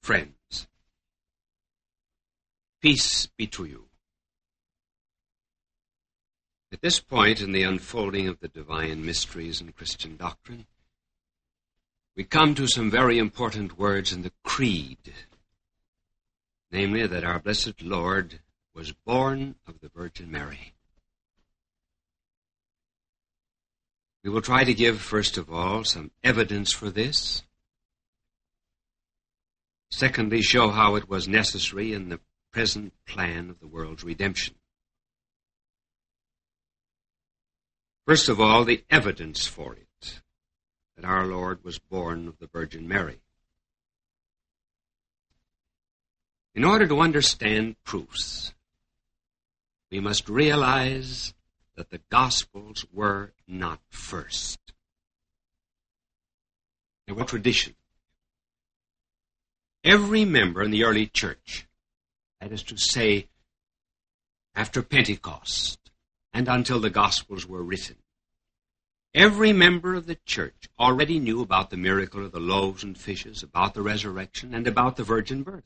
Friends, peace be to you. At this point in the unfolding of the divine mysteries and Christian doctrine, we come to some very important words in the Creed, namely that our blessed Lord was born of the Virgin Mary. We will try to give, first of all, some evidence for this. Secondly, show how it was necessary in the present plan of the world's redemption. First of all, the evidence for it, that our Lord was born of the Virgin Mary. In order to understand proofs, we must realize that the Gospels were not first. They were tradition. Every member in the early church, that is to say, after Pentecost and until the Gospels were written, every member of the church already knew about the miracle of the loaves and fishes, about the resurrection, and about the virgin birth.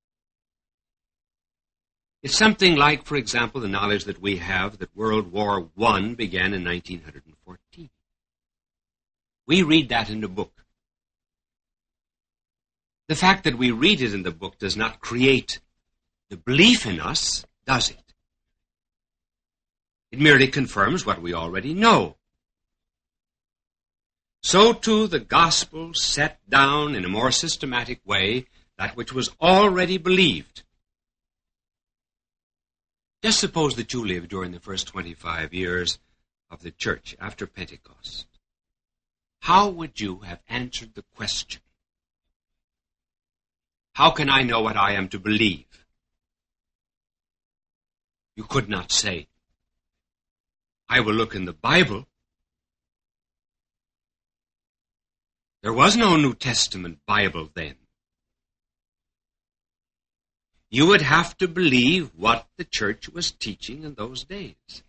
It's something like, for example, the knowledge that we have that World War I began in 1914. We read that in the book. The fact that we read it in the book does not create the belief in us, does it? It merely confirms what we already know. So, too, the Gospel set down in a more systematic way that which was already believed. Just suppose that you lived during the first 25 years of the church after Pentecost. How would you have answered the question, how can I know what I am to believe? You could not say, I will look in the Bible. There was no New Testament Bible then. You would have to believe what the church was teaching in those days.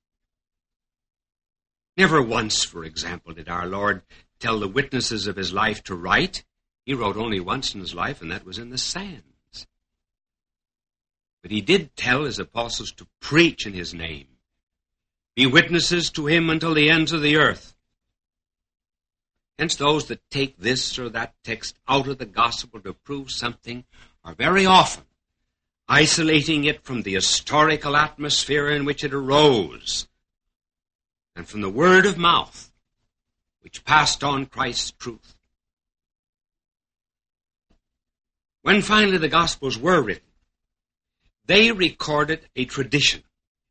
Never once, for example, did our Lord tell the witnesses of his life to write. He wrote only once in his life, and that was in the sands. But he did tell his apostles to preach in his name. Be witnesses to him until the ends of the earth. Hence, those that take this or that text out of the gospel to prove something are very often isolating it from the historical atmosphere in which it arose, and from the word of mouth which passed on Christ's truth. When finally the Gospels were written, they recorded a tradition.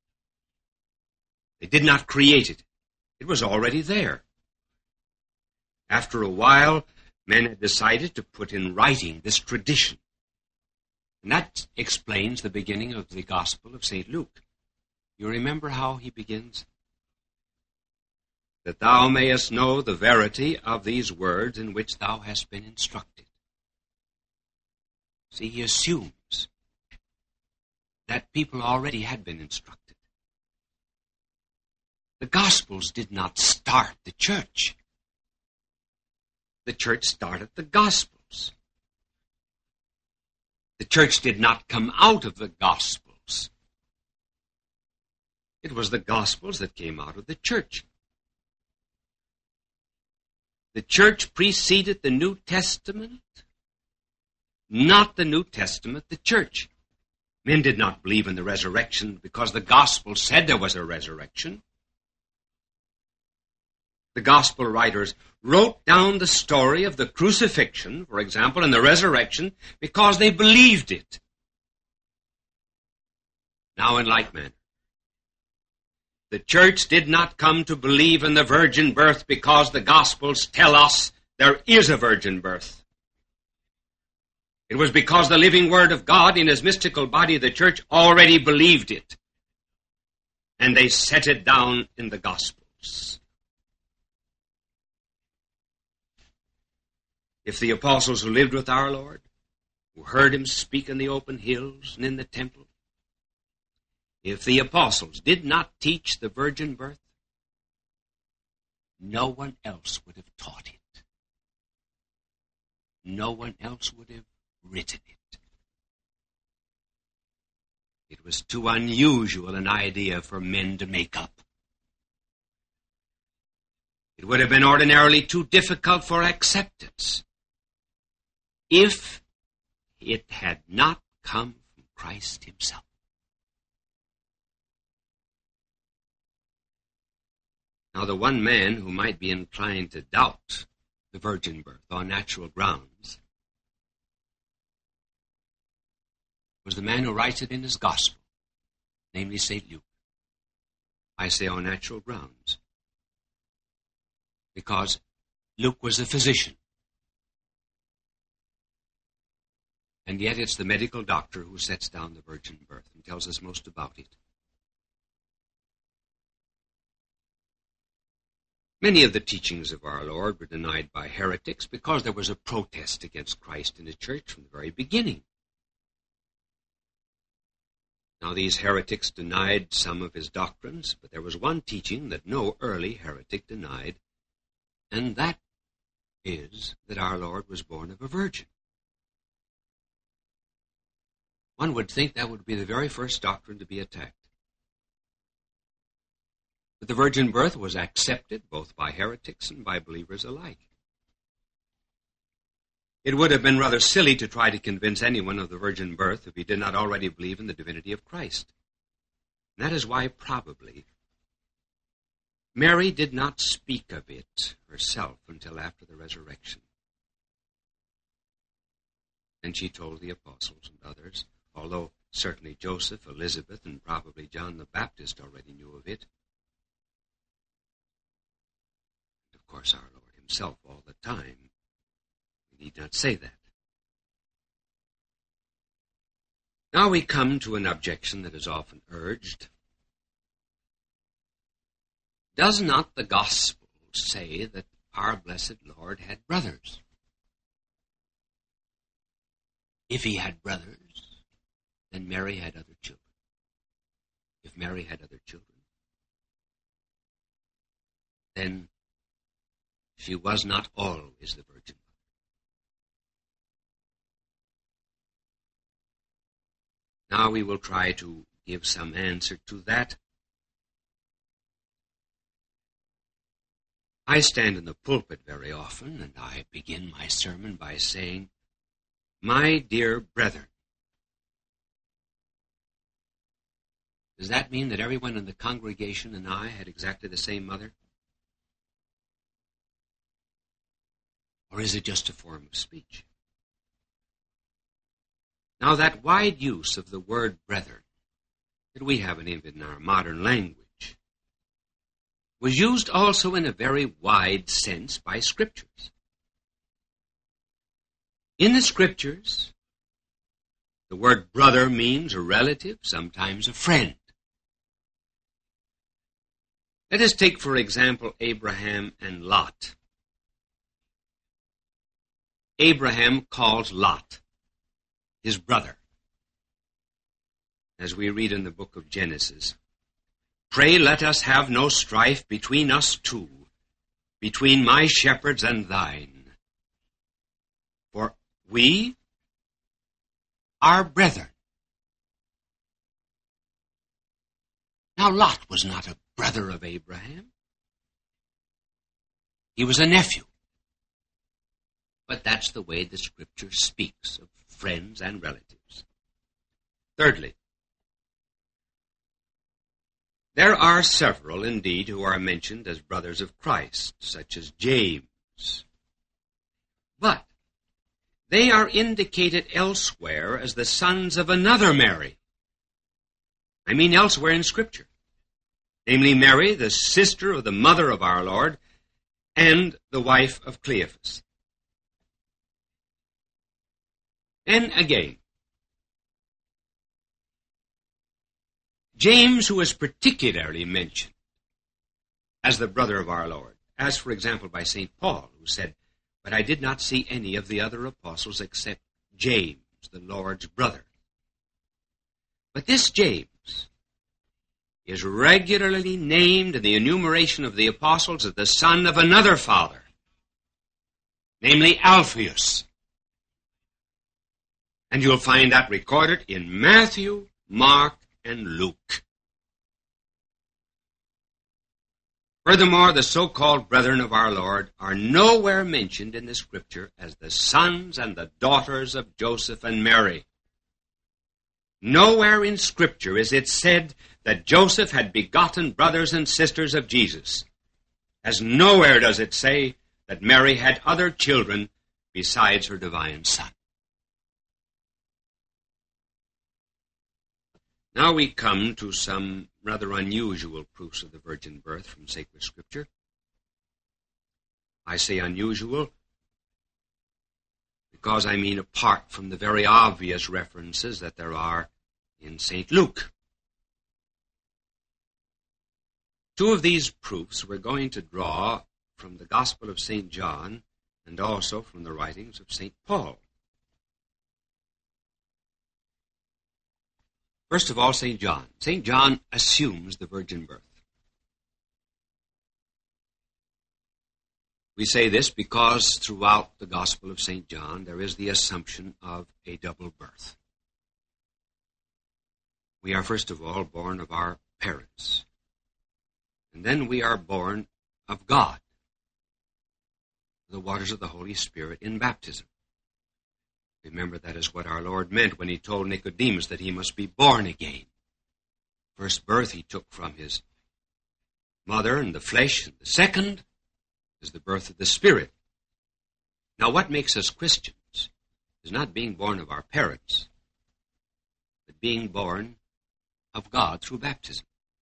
They did not create it. It was already there. After a while, men had decided to put in writing this tradition. And that explains the beginning of the Gospel of St. Luke. You remember how he begins? That thou mayest know the verity of these words in which thou hast been instructed. See, he assumes that people already had been instructed. The Gospels did not start the church. The church started the Gospels. The church did not come out of the Gospels. It was the Gospels that came out of the church. The church preceded the New Testament, not the New Testament, the church. Men did not believe in the resurrection because the Gospel said there was a resurrection. The Gospel writers wrote down the story of the crucifixion, for example, and the resurrection, because they believed it. Now, in like manner, the church did not come to believe in the virgin birth because the Gospels tell us there is a virgin birth. It was because the living Word of God in his mystical body, the church, already believed it. And they set it down in the Gospels. If the apostles who lived with our Lord, who heard him speak in the open hills and in the temple, if the apostles did not teach the virgin birth, no one else would have taught it. No one else would have written it. It was too unusual an idea for men to make up. It would have been ordinarily too difficult for acceptance if it had not come from Christ himself. Now, the one man who might be inclined to doubt the virgin birth on natural grounds was the man who writes it in his gospel, namely St. Luke. I say on natural grounds, because Luke was a physician. And yet it's the medical doctor who sets down the virgin birth and tells us most about it. Many of the teachings of our Lord were denied by heretics because there was a protest against Christ in the church from the very beginning. Now, these heretics denied some of his doctrines, but there was one teaching that no early heretic denied, and that is that our Lord was born of a virgin. One would think that would be the very first doctrine to be attacked. But the virgin birth was accepted both by heretics and by believers alike. It would have been rather silly to try to convince anyone of the virgin birth if he did not already believe in the divinity of Christ. And that is why probably Mary did not speak of it herself until after the resurrection. And she told the apostles and others, although certainly Joseph, Elizabeth, and probably John the Baptist already knew of it. And of course, our Lord himself all the time. We need not say that. Now we come to an objection that is often urged. Does not the gospel say that our blessed Lord had brothers? If he had brothers, then Mary had other children. If Mary had other children, then she was not always the Virgin Mother. Now we will try to give some answer to that. I stand in the pulpit very often, and I begin my sermon by saying, "My dear brethren." Does that mean that everyone in the congregation and I had exactly the same mother? Or is it just a form of speech? Now, that wide use of the word brethren that we have in our modern language was used also in a very wide sense by Scriptures. In the Scriptures, the word brother means a relative, sometimes a friend. Let us take, for example, Abraham and Lot. Abraham calls Lot his brother. As we read in the book of Genesis, "Pray let us have no strife between us two, between my shepherds and thine. For we are brethren." Now Lot was not a brother of Abraham. He was a nephew. But that's the way the Scripture speaks of friends and relatives. Thirdly, there are several, indeed, who are mentioned as brothers of Christ, such as James. But they are indicated elsewhere as the sons of another Mary. I mean elsewhere in Scripture. Namely, Mary, the sister of the mother of our Lord, and the wife of Cleophas. And again, James, who is particularly mentioned as the brother of our Lord, as for example by St. Paul, who said, "But I did not see any of the other apostles except James, the Lord's brother." But this James is regularly named in the enumeration of the apostles as the son of another father, namely Alphaeus. And you'll find that recorded in Matthew, Mark, and Luke. Furthermore, the so-called brethren of our Lord are nowhere mentioned in the Scripture as the sons and the daughters of Joseph and Mary. Nowhere in Scripture is it said that Joseph had begotten brothers and sisters of Jesus, as nowhere does it say that Mary had other children besides her divine Son. Now we come to some rather unusual proofs of the virgin birth from sacred Scripture. I say unusual because I mean apart from the very obvious references that there are in St. Luke. Two of these proofs we're going to draw from the Gospel of St. John and also from the writings of St. Paul. First of all, St. John. St. John assumes the virgin birth. We say this because throughout the Gospel of St. John there is the assumption of a double birth. We are first of all born of our parents, and then we are born of God, the waters of the Holy Spirit in baptism. Remember, that is what our Lord meant when he told Nicodemus that he must be born again. First birth he took from his mother and the flesh, and the second is the birth of the Spirit. Now, what makes us Christians is not being born of our parents, but being born of God through baptism.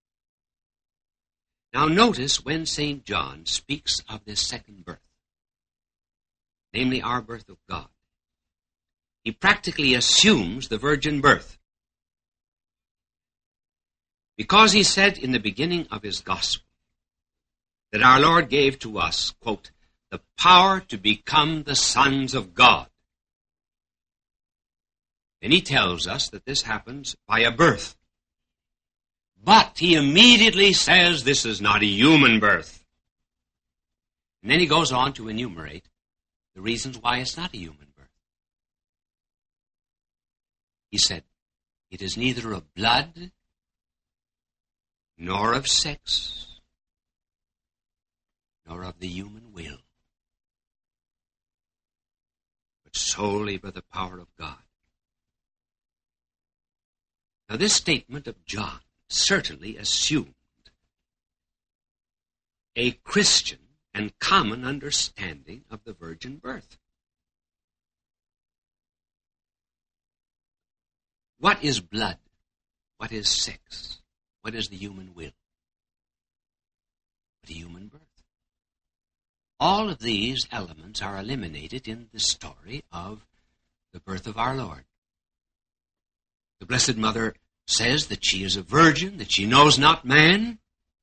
Now, notice when St. John speaks of this second birth, namely our birth of God, he practically assumes the virgin birth. Because he said in the beginning of his gospel that our Lord gave to us, quote, the power to become the sons of God. Then he tells us that this happens by a birth. But he immediately says this is not a human birth. And then he goes on to enumerate the reasons why it's not a human birth. He said, it is neither of blood, nor of sex, nor of the human will, but solely by the power of God. Now, this statement of John certainly assumed a Christian and common understanding of the virgin birth. What is blood? What is sex? What is the human will? But a human birth. All of these elements are eliminated in the story of the birth of our Lord. The Blessed Mother says that she is a virgin, that she knows not man.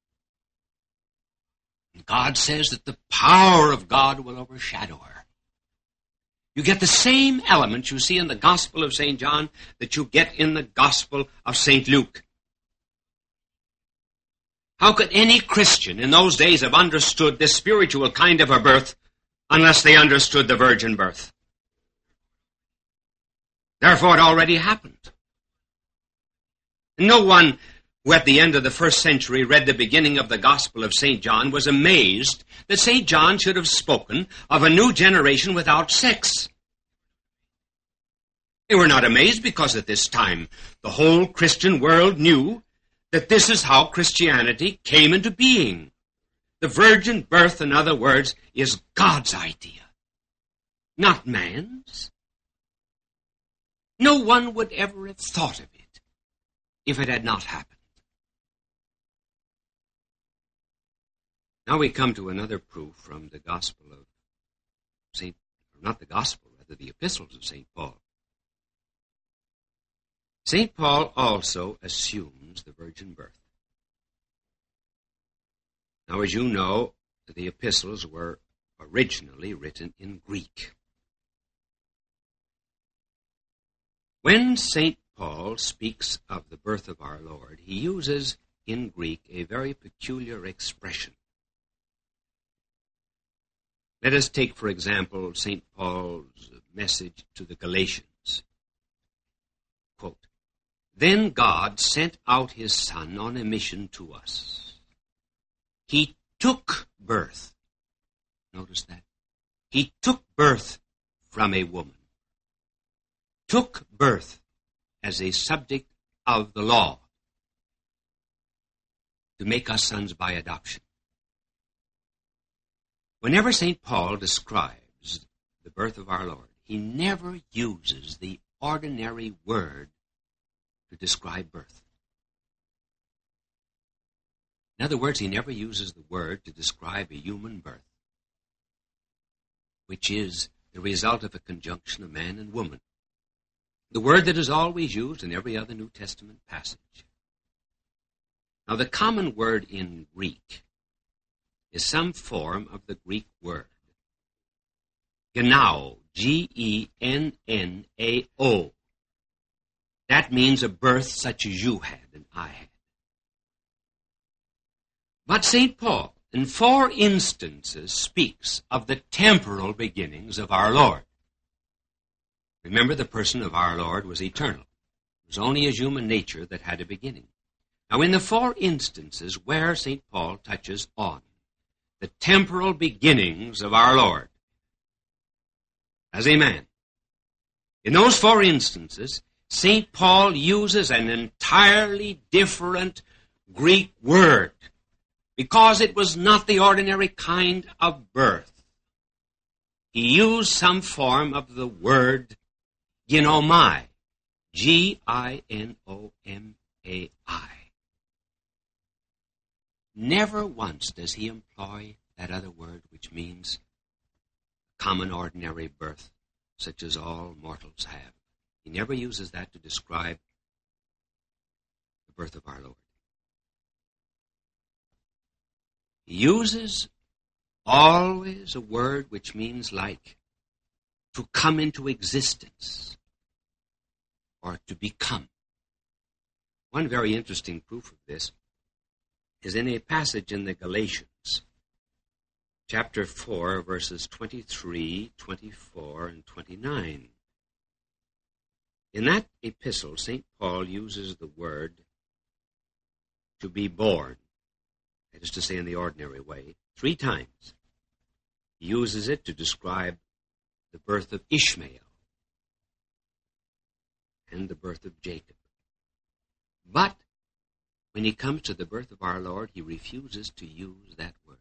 And God says that the power of God will overshadow her. You get the same elements you see in the Gospel of St. John that you get in the Gospel of St. Luke. How could any Christian in those days have understood this spiritual kind of a birth unless they understood the virgin birth? Therefore, it already happened. No one who at the end of the first century read the beginning of the Gospel of St. John was amazed that St. John should have spoken of a new generation without sex. They were not amazed because at this time the whole Christian world knew that this is how Christianity came into being. The virgin birth, in other words, is God's idea, not man's. No one would ever have thought of it if it had not happened. Now we come to another proof from the Gospel of not the Gospel, rather the Epistles of St. Paul. St. Paul also assumes the virgin birth. Now, as you know, the epistles were originally written in Greek. When St. Paul speaks of the birth of our Lord, he uses in Greek a very peculiar expression. Let us take, for example, St. Paul's message to the Galatians. Then God sent out his Son on a mission to us. He took birth. Notice that. He took birth from a woman. Took birth as a subject of the law to make us sons by adoption. Whenever St. Paul describes the birth of our Lord, he never uses the ordinary word to describe birth. In other words, he never uses the word to describe a human birth, which is the result of a conjunction of man and woman. The word that is always used in every other New Testament passage. Now, the common word in Greek is some form of the Greek word genao, G-E-N-N-A-O. That means a birth such as you had and I had. But St. Paul, in 4 instances, speaks of the temporal beginnings of our Lord. Remember, the person of our Lord was eternal. It was only his human nature that had a beginning. Now, in the 4 instances where St. Paul touches on the temporal beginnings of our Lord as a man, in those 4 instances, St. Paul uses an entirely different Greek word because it was not the ordinary kind of birth. He used some form of the word ginomai, G-I-N-O-M-A-I. Never once does he employ that other word which means common ordinary birth, such as all mortals have. He never uses that to describe the birth of our Lord. He uses always a word which means like to come into existence or to become. One very interesting proof of this is in a passage in the Galatians, chapter 4, verses 23, 24, and 29. In that epistle, St. Paul uses the word to be born, that is to say in the ordinary way, 3 times. He uses it to describe the birth of Ishmael and the birth of Jacob. But when he comes to the birth of our Lord, he refuses to use that word.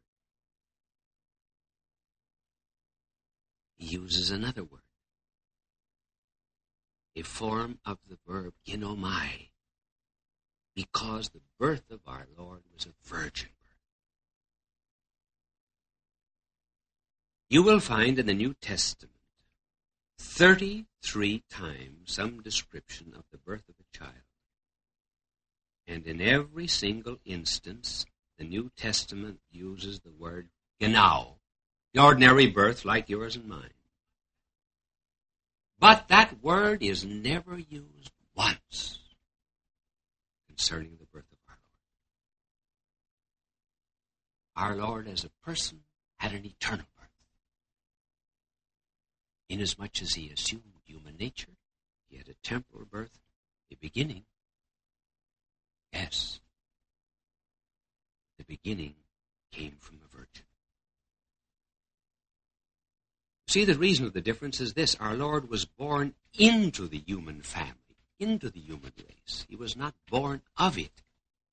He uses another word, a form of the verb ginomai, because the birth of our Lord was a virgin birth. You will find in the New Testament 33 times some description of the birth of a child. And in every single instance, the New Testament uses the word genau, the ordinary birth like yours and mine. But that word is never used once concerning the birth of our Lord. Our Lord as a person had an eternal birth. Inasmuch as he assumed human nature, he had a temporal birth, a beginning. Yes, the beginning came from a virgin. See, the reason of the difference is this. Our Lord was born into the human family, into the human race. He was not born of it.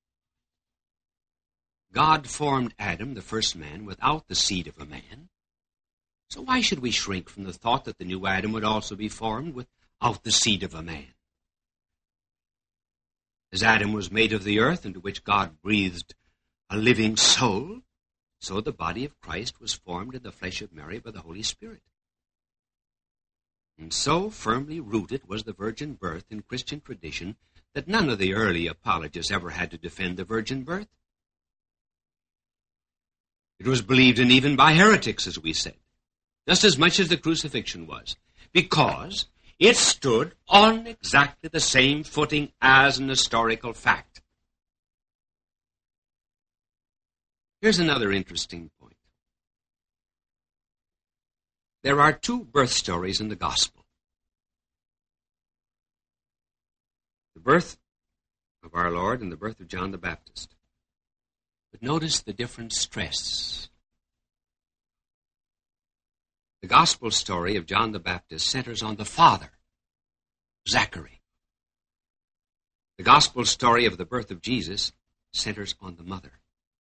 God formed Adam, the first man, without the seed of a man. So why should we shrink from the thought that the new Adam would also be formed without the seed of a man? As Adam was made of the earth, into which God breathed a living soul, so the body of Christ was formed in the flesh of Mary by the Holy Spirit. And so firmly rooted was the virgin birth in Christian tradition that none of the early apologists ever had to defend the virgin birth. It was believed in even by heretics, as we said, just as much as the crucifixion was, because it stood on exactly the same footing as an historical fact. Here's another interesting point. There are 2 birth stories in the Gospel. The birth of our Lord and the birth of John the Baptist. But notice the different stress. The gospel story of John the Baptist centers on the father, Zachary. The gospel story of the birth of Jesus centers on the mother.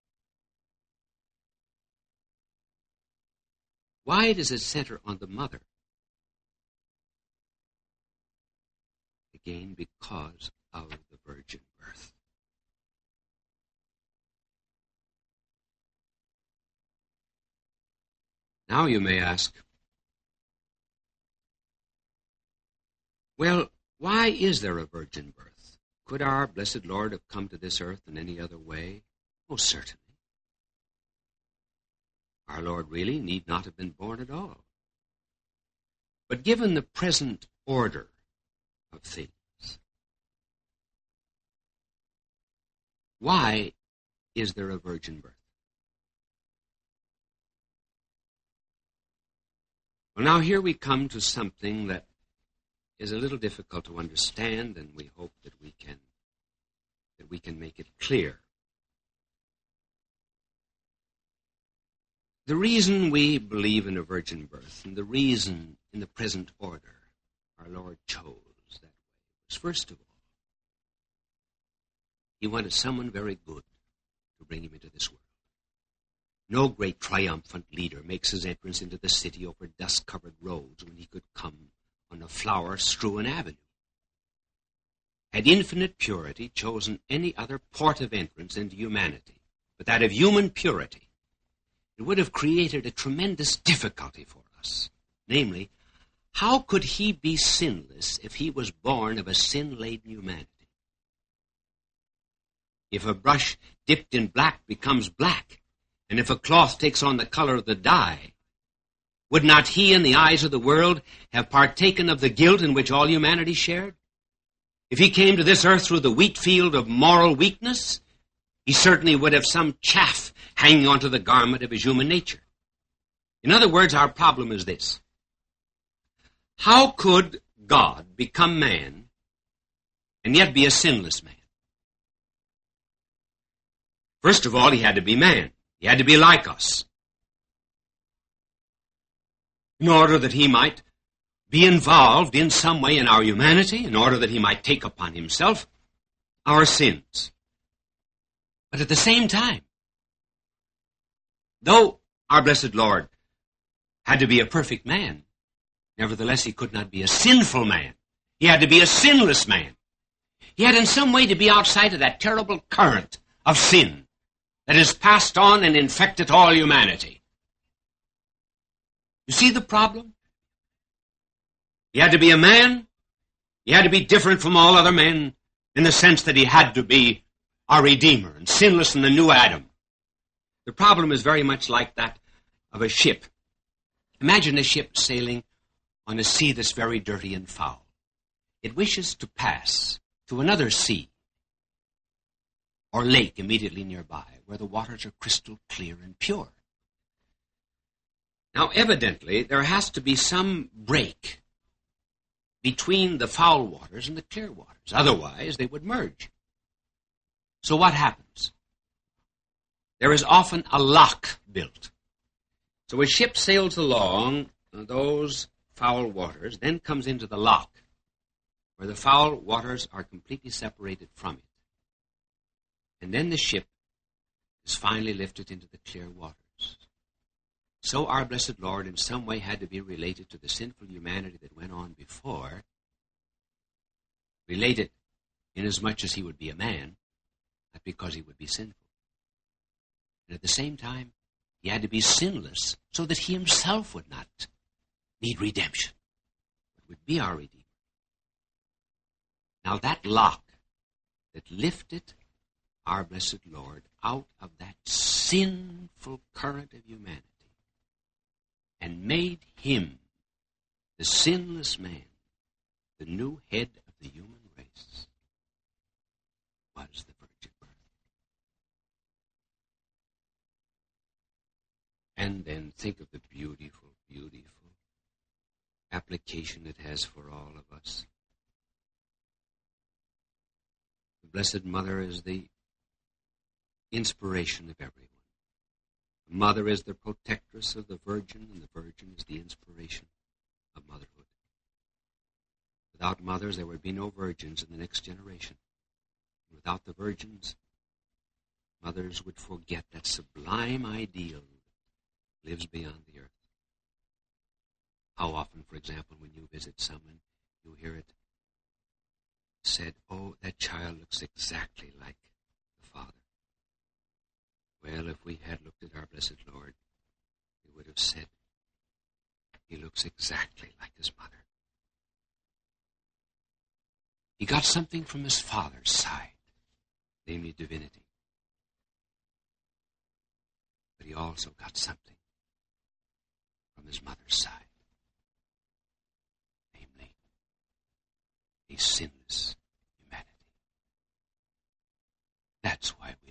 Why does it center on the mother? Again, because of the virgin birth. Now you may ask, well, why is there a virgin birth? Could our blessed Lord have come to this earth in any other way? Most certainly. Our Lord really need not have been born at all. But given the present order of things, why is there a virgin birth? Well, now here we come to something that is a little difficult to understand, and we hope that we can make it clear. The reason we believe in a virgin birth, and the reason in the present order our Lord chose that way, was first of all, he wanted someone very good to bring him into this world. No great triumphant leader makes his entrance into the city over dust-covered roads when he could come on a flower-strewn avenue. Had infinite purity chosen any other port of entrance into humanity, but that of human purity, it would have created a tremendous difficulty for us. Namely, how could he be sinless if he was born of a sin-laden humanity? If a brush dipped in black becomes black, and if a cloth takes on the color of the dye, would not he, in the eyes of the world, have partaken of the guilt in which all humanity shared? If he came to this earth through the wheat field of moral weakness, he certainly would have some chaff hanging onto the garment of his human nature. In other words, our problem is this. How could God become man and yet be a sinless man? First of all, he had to be man. He had to be like us, in order that he might be involved in some way in our humanity, in order that he might take upon himself our sins. But at the same time, though our blessed Lord had to be a perfect man, nevertheless he could not be a sinful man. He had to be a sinless man. He had in some way to be outside of that terrible current of sin that has passed on and infected all humanity. You see the problem? He had to be a man. He had to be different from all other men in the sense that he had to be our Redeemer and sinless in the new Adam. The problem is very much like that of a ship. Imagine a ship sailing on a sea that's very dirty and foul. It wishes to pass to another sea or lake immediately nearby where the waters are crystal clear and pure. Now, evidently, there has to be some break between the foul waters and the clear waters. Otherwise, they would merge. So what happens? There is often a lock built. So a ship sails along those foul waters, then comes into the lock, where the foul waters are completely separated from it. And then the ship is finally lifted into the clear waters. So our blessed Lord in some way had to be related to the sinful humanity that went on before, related inasmuch as he would be a man, not because he would be sinful. And at the same time, he had to be sinless so that he himself would not need redemption, but would be our Redeemer. Now that lock that lifted our blessed Lord out of that sinful current of humanity and made him the sinless man, the new head of the human race, was the virgin birth. And then think of the beautiful, beautiful application it has for all of us. The Blessed Mother is the inspiration of everyone. The Mother is the protectress of the Virgin, and the Virgin is the inspiration of motherhood. Without mothers, there would be no virgins in the next generation. Without the virgins, mothers would forget that sublime ideal that lives beyond the earth. How often, for example, when you visit someone, you hear it said, "Oh, that child looks exactly like the Father." Well, if we had looked at our blessed Lord, we would have said, "He looks exactly like his mother." He got something from his Father's side, namely divinity. But he also got something from his mother's side, namely a sinless humanity. That's why we